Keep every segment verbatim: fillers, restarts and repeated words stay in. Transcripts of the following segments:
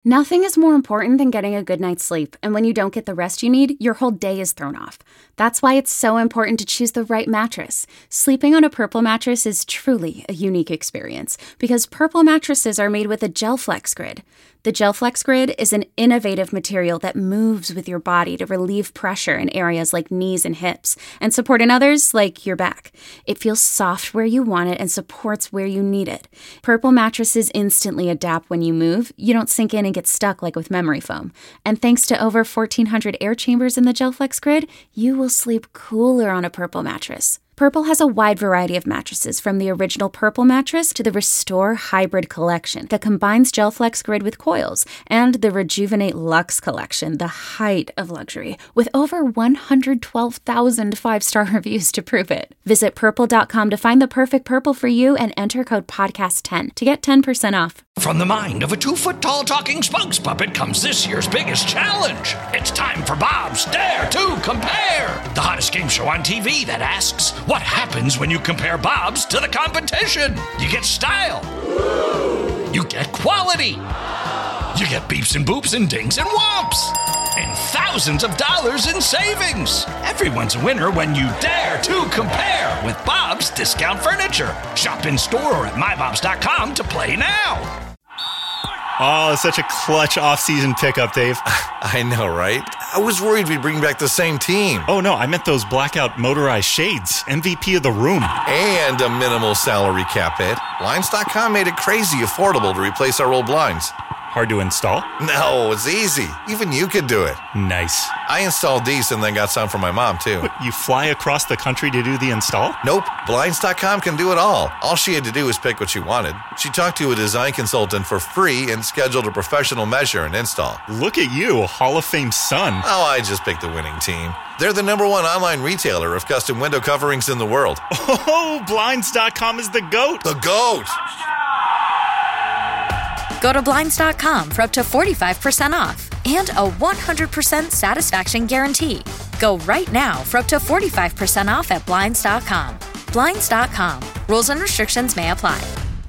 Nothing is more important than getting a good night's sleep, and when you don't get the rest you need, your whole day is thrown off. That's why it's so important to choose the right mattress. Sleeping on a Purple mattress is truly a unique experience, because Purple mattresses are made with a GelFlex Grid. The GelFlex Grid is an innovative material that moves with your body to relieve pressure in areas like knees and hips, and support in others like your back. It feels soft where you want it and supports where you need it. Purple mattresses instantly adapt when you move. You don't sink in and get stuck like with memory foam. And thanks to over fourteen hundred air chambers in the GelFlex Grid, you will sleep cooler on a Purple mattress. Purple has a wide variety of mattresses, from the original Purple mattress to the Restore Hybrid collection that combines GelFlex Grid with coils, and the Rejuvenate Luxe collection, the height of luxury, with over one hundred twelve thousand five-star reviews to prove it. Visit purple dot com to find the perfect Purple for you and enter code podcast ten to get ten percent off. From the mind of a two-foot-tall talking spokes puppet comes this year's biggest challenge. It's time for Bob's Dare to Compare, the hottest game show on T V that asks, what happens when you compare Bob's to the competition? You get style. You get quality. You get beeps and boops and dings and whomps. And thousands of dollars in savings. Everyone's a winner when you dare to compare with Bob's Discount Furniture. Shop in store or at my bobs dot com to play now. Oh, such a clutch off-season pickup, Dave. I know, right? I was worried we'd bring back the same team. Oh, no, I meant those blackout motorized shades. M V P of the room. And a minimal salary cap hit. Blinds dot com made it crazy affordable to replace our old blinds. Hard to install? No, it's easy. Even you could do it. Nice. I installed these and then got some for my mom, too. What, you fly across the country to do the install? Nope. Blinds dot com can do it all. All she had to do was pick what she wanted. She talked to a design consultant for free and scheduled a professional measure and install. Look at you, Hall of Fame son. Oh, I just picked the winning team. They're the number one online retailer of custom window coverings in the world. Oh, Blinds dot com is the GOAT. The GOAT! Go to Blinds dot com for up to forty-five percent off and a one hundred percent satisfaction guarantee. Go right now for up to forty-five percent off at Blinds dot com. Blinds dot com. Rules and restrictions may apply.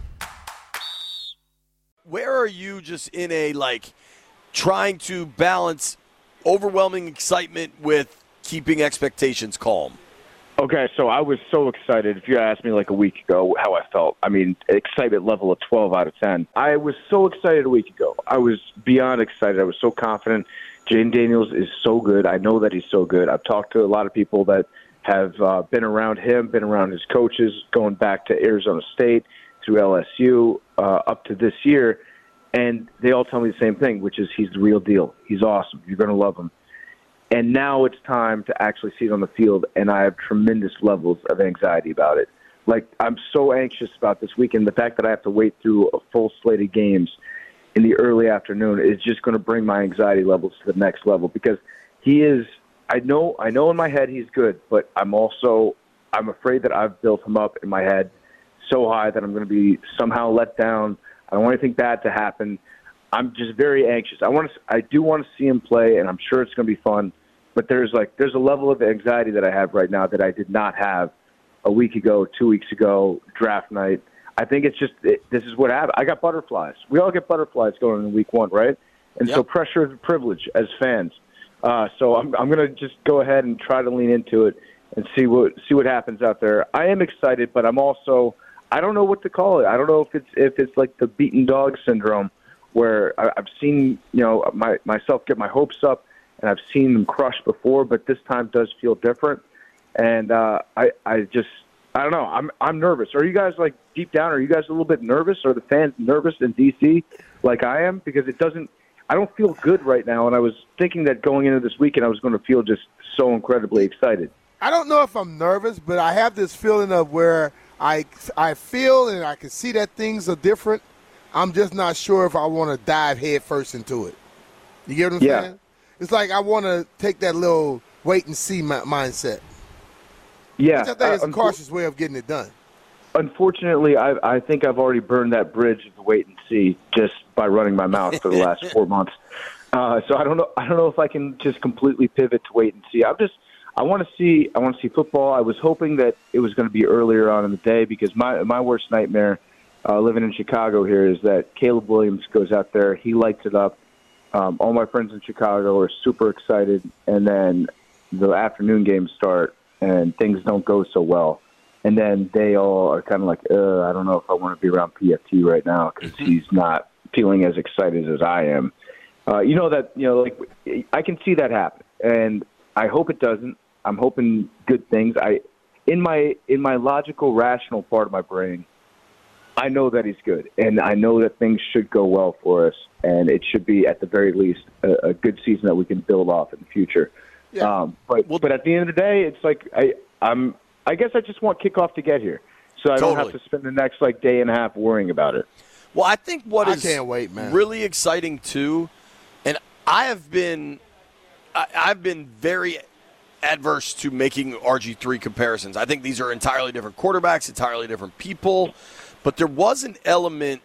Where are you just in a, like, trying to balance overwhelming excitement with keeping expectations calm? Okay, so I was so excited. If you asked me like a week ago how I felt, I mean, excitement level of twelve out of ten. I was so excited a week ago. I was beyond excited. I was so confident. Jaden Daniels is so good. I know that he's so good. I've talked to a lot of people that have uh, been around him, been around his coaches, going back to Arizona State, through L S U, uh, up to this year, and they all tell me the same thing, which is he's the real deal. He's awesome. You're going to love him. And now it's time to actually see it on the field, and I have tremendous levels of anxiety about it. Like, I'm so anxious about this weekend. The fact that I have to wait through a full slate of games in the early afternoon is just going to bring my anxiety levels to the next level, because he is – I know I know in my head he's good, but I'm also – I'm afraid that I've built him up in my head so high that I'm going to be somehow let down. I don't want anything bad to happen. I'm just very anxious. I want to. I do want to see him play, and I'm sure it's going to be fun. But there's like there's a level of anxiety that I have right now that I did not have a week ago, two weeks ago, draft night. I think it's just it, this is what happened. I got butterflies. We all get butterflies going in week one, right? And yep. So pressure is a privilege as fans. Uh, so I'm I'm going to just go ahead and try to lean into it and see what see what happens out there. I am excited, but I'm also I don't know what to call it. I don't know if it's if it's like the beaten dog syndrome, where I've seen, you know, my, myself get my hopes up, and I've seen them crush before, but this time does feel different. And uh, I, I just, I don't know. I'm, I'm nervous. Are you guys like deep down? Are you guys a little bit nervous? Are the fans nervous in D C like I am? Because it doesn't. I don't feel good right now, and I was thinking that going into this weekend, I was going to feel just so incredibly excited. I don't know if I'm nervous, but I have this feeling of where I, I feel and I can see that things are different. I'm just not sure if I want to dive head first into it. You get what I'm yeah. saying? It's like I want to take that little wait and see mindset. Yeah. Which I think is a cautious way of getting it done. Unfortunately, I, I think I've already burned that bridge of the wait and see just by running my mouth for the last four months. Uh, so I don't know. I don't know if I can just completely pivot to wait and see. I'm just. I want to see. I want to see football. I was hoping that it was going to be earlier on in the day, because my my worst nightmare, uh, living in Chicago here, is that Caleb Williams goes out there. He lights it up. Um, all my friends in Chicago are super excited, and then the afternoon games start, and things don't go so well. And then they all are kind of like, uh, I don't know if I want to be around P F T right now because he's not feeling as excited as I am. Uh, you know that, you know, like I can see that happen, and I hope it doesn't. I'm hoping good things. I, in my in my logical, rational part of my brain, I know that he's good, and I know that things should go well for us, and it should be at the very least a, a good season that we can build off in the future. Yeah. Um, but well, but at the end of the day, it's like I I'm I guess I just want kickoff to get here, so I totally. don't have to spend the next like day and a half worrying about it. Well, I think what I is can't wait, man. really exciting too, and I have been I, I've been very adverse to making R G three comparisons. I think these are entirely different quarterbacks, entirely different people, but there was an element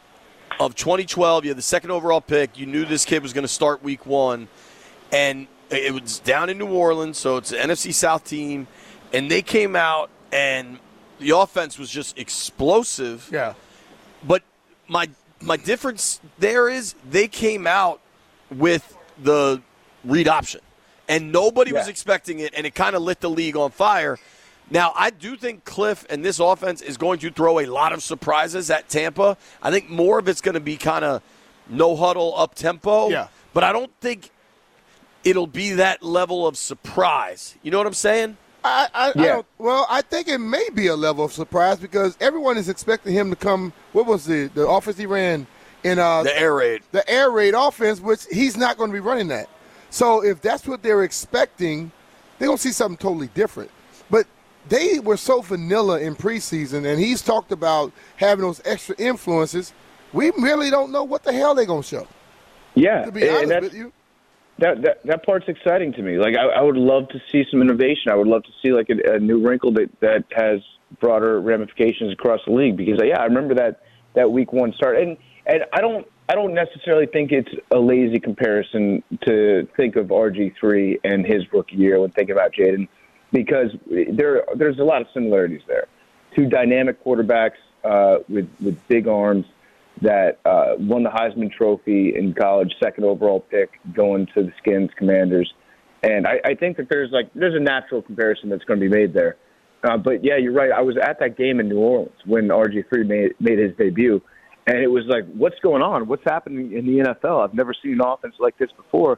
of twenty twelve. You had the second overall pick. You knew this kid was going to start week one, and it was down in New Orleans, so it's an N F C South team, and they came out, and the offense was just explosive. Yeah. But my my difference there is they came out with the read option, and nobody yeah. was expecting it, and it kind of lit the league on fire. Now, I do think Cliff and this offense is going to throw a lot of surprises at Tampa. I think more of it's going to be kind of no-huddle, up-tempo. Yeah. But I don't think it'll be that level of surprise. You know what I'm saying? I, I, yeah. I don't, well, I think it may be a level of surprise because everyone is expecting him to come. What was the the offense he ran in uh, the air raid? The air raid offense, which he's not going to be running that. So if that's what they're expecting, they're going to see something totally different. But they were so vanilla in preseason, and he's talked about having those extra influences. We really don't know what the hell they're going to show. Yeah, to be honest and with you. That, that that part's exciting to me. Like I, I would love to see some innovation. I would love to see like a, a new wrinkle that, that has broader ramifications across the league. Because yeah, I remember that, that week one start, and and I don't I don't necessarily think it's a lazy comparison to think of R G three and his rookie year when thinking about Jaden, because there there's a lot of similarities there. Two dynamic quarterbacks uh, with with big arms that uh, won the Heisman Trophy in college, second overall pick, going to the Skins Commanders. And I, I think that there's like there's a natural comparison that's going to be made there. Uh, but, yeah, you're right. I was at that game in New Orleans when R G three made, made his debut, and it was like, what's going on? What's happening in the N F L? I've never seen an offense like this before.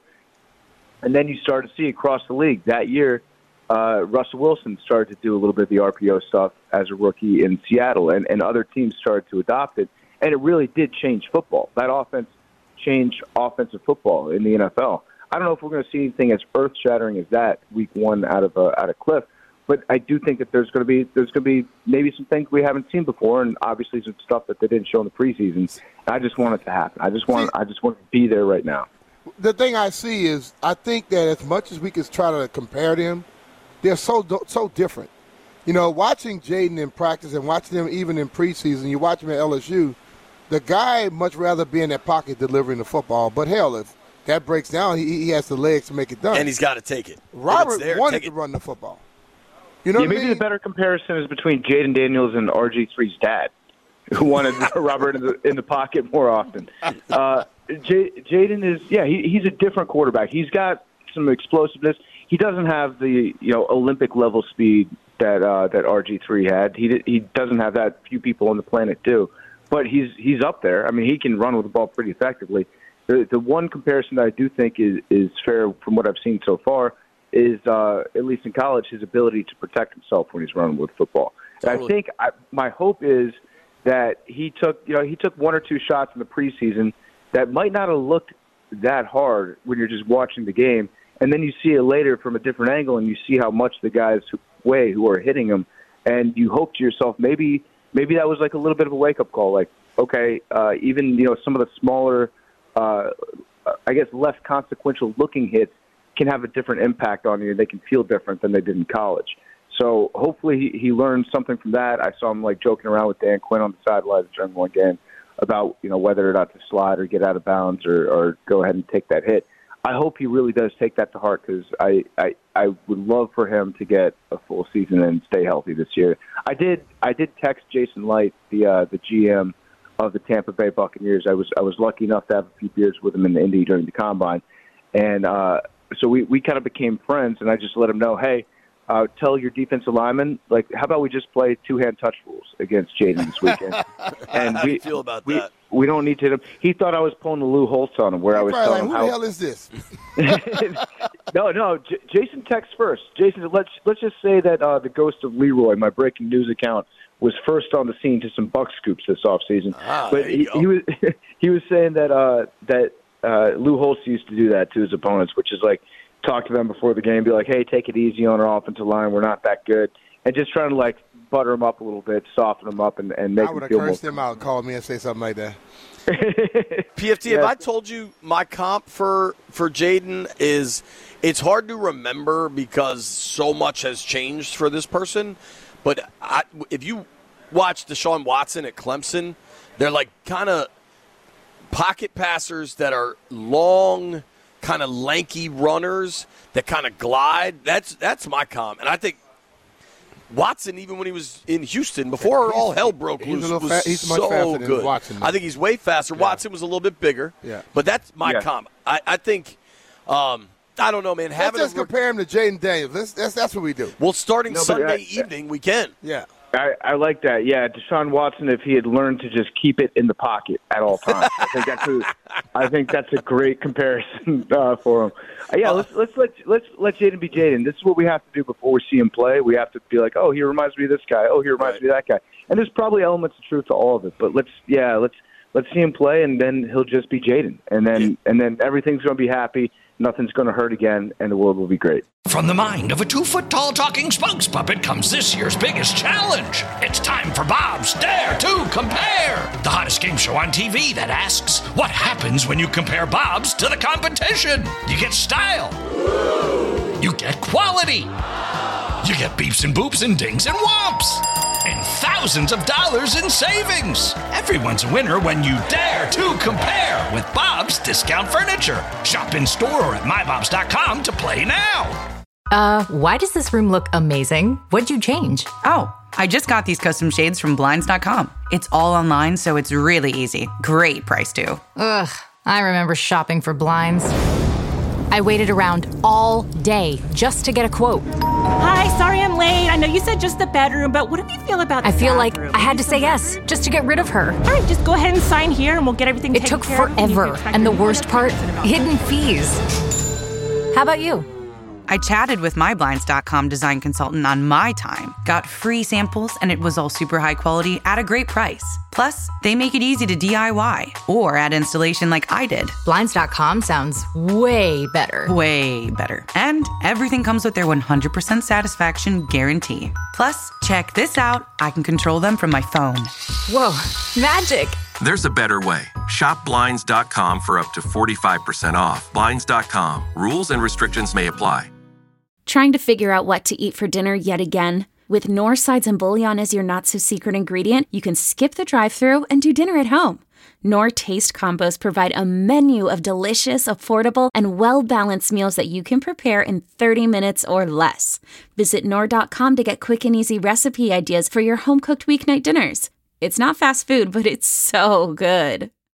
And then you start to see across the league. That year, uh, Russell Wilson started to do a little bit of the R P O stuff as a rookie in Seattle, and, and other teams started to adopt it. And it really did change football. That offense changed offensive football in the N F L. I don't know if we're going to see anything as earth-shattering as that week one out of uh, out of Cliff, but I do think that there's going to be there's going to be maybe some things we haven't seen before, and obviously some stuff that they didn't show in the preseason. I just want it to happen. I just want I just want to be there right now. The thing I see is I think that as much as we can try to compare them, they're so so different. You know, watching Jaden in practice and watching him even in preseason, you watch him at L S U. The guy much rather be in that pocket delivering the football. But, hell, if that breaks down, he, he has the legs to make it done. And he's got to take it. Robert there, wanted to it. run the football. You know yeah, what maybe I mean? the better comparison is between Jaden Daniels and R G three's dad, who wanted Robert in the, in the pocket more often. Uh, J- Jaden is, yeah, he, he's a different quarterback. He's got some explosiveness. He doesn't have the, you know, Olympic-level speed that uh, that R G three had. He he doesn't have that. Few people on the planet do. But he's he's up there. I mean, he can run with the ball pretty effectively. The the one comparison that I do think is, is fair from what I've seen so far is, uh, at least in college, his ability to protect himself when he's running with football. Totally. And I think I, my hope is that he took you know he took one or two shots in the preseason that might not have looked that hard when you're just watching the game, and then you see it later from a different angle, and you see how much the guys weigh who are hitting him, and you hope to yourself maybe. Maybe that was like a little bit of a wake-up call. Like, okay, uh, even you know some of the smaller, uh, I guess less consequential-looking hits can have a different impact on you. They can feel different than they did in college. So hopefully he, he learned something from that. I saw him like joking around with Dan Quinn on the sidelines during one game about you know whether or not to slide or get out of bounds or, or go ahead and take that hit. I hope he really does take that to heart because I, I I would love for him to get a full season and stay healthy this year. I did I did text Jason Light, the uh, the G M of the Tampa Bay Buccaneers. I was I was lucky enough to have a few beers with him in the Indy during the Combine. And uh, so we, we kind of became friends, and I just let him know, hey, uh, tell your defensive lineman, like, how about we just play two-hand touch rules against Jaden this weekend? And How do we you feel about we, that? We don't need to. He thought I was pulling the Lou Holtz on him, where I was Probably telling like, him who how. the hell is this? no, no. J- Jason texts first. Jason, let's let's just say that uh, the ghost of Leroy, my breaking news account, was first on the scene to some Buck scoops this offseason. Ah, but there you he, go. he was he was saying that uh, that uh, Lou Holtz used to do that to his opponents, which is like talk to them before the game, be like, hey, take it easy on our offensive line. We're not that good, and just trying to like butter them up a little bit, soften them up, and, and make I would them have feel more. cursed him out, called me, and say something like that. P F T, Yeah. have I told you my comp for, for Jaden is it's hard to remember because so much has changed for this person. But I, if you watch Deshaun Watson at Clemson, they're like kind of pocket passers that are long, kind of lanky runners that kind of glide. That's that's my comp. And I think Watson, even when he was in Houston, before all hell broke he's a loose, little was fa- he's much so faster than good. Watson, though. I think he's way faster. Watson was a little bit bigger. Yeah. But that's my Yeah. comp. I, I think, um, I don't know, man. Let's Having just a, compare him to Jaden Daniels. Let's, that's, that's what we do. well, starting No, but Sunday I- evening, we can. Yeah. I, I like that. Yeah, Deshaun Watson, if he had learned to just keep it in the pocket at all times, I think that's a, I think that's a great comparison uh, for him. Uh, yeah, let's let's let let's let Jaden be Jaden. This is what we have to do before we see him play. We have to be like, oh, he reminds me of this guy. Oh, he reminds Right. me of that guy. And there's probably elements of truth to all of it. But let's yeah, let's let's see him play, and then he'll just be Jaden, and then Yeah. and then everything's going to be happy. Nothing's going to hurt again, and the world will be great. From the mind of a two-foot-tall talking spokes puppet comes this year's biggest challenge. It's time for Bob's Dare to Compare, the hottest game show on T V that asks, what happens when you compare Bob's to the competition? You get style. You get quality. You get beeps and boops and dings and whomps. And thousands of dollars in savings. Everyone's a winner when you dare to compare with Bob's Discount Furniture. Shop in store or at my bobs dot com to play now. Uh, why does this room look amazing? What'd you change? Oh, I just got these custom shades from blinds dot com. It's all online, so it's really easy. Great price, too. Ugh, I remember shopping for blinds. I waited around all day just to get a quote. Hi, sorry I'm late. I know you said just the bedroom, but what do you feel about the I feel like bathroom? I had to say yes just to get rid of her. All right, just go ahead and sign here and we'll get everything It taken took care of. You can forever. expect And the your worst part, notification about hidden that. fees. How about you? I chatted with my blinds dot com design consultant on my time, got free samples, and it was all super high quality at a great price. Plus, they make it easy to D I Y or add installation like I did. blinds dot com sounds way better. Way better. And everything comes with their one hundred percent satisfaction guarantee. Plus, check this out. I can control them from my phone. Whoa, magic. There's a better way. Shop blinds dot com for up to forty-five percent off. blinds dot com. Rules and restrictions may apply. Trying to figure out what to eat for dinner yet again? With Knorr sides and bouillon as your not-so-secret ingredient, you can skip the drive-thru and do dinner at home. Knorr Taste Combos provide a menu of delicious, affordable, and well-balanced meals that you can prepare in thirty minutes or less. Visit Knorr dot com to get quick and easy recipe ideas for your home-cooked weeknight dinners. It's not fast food, but it's so good.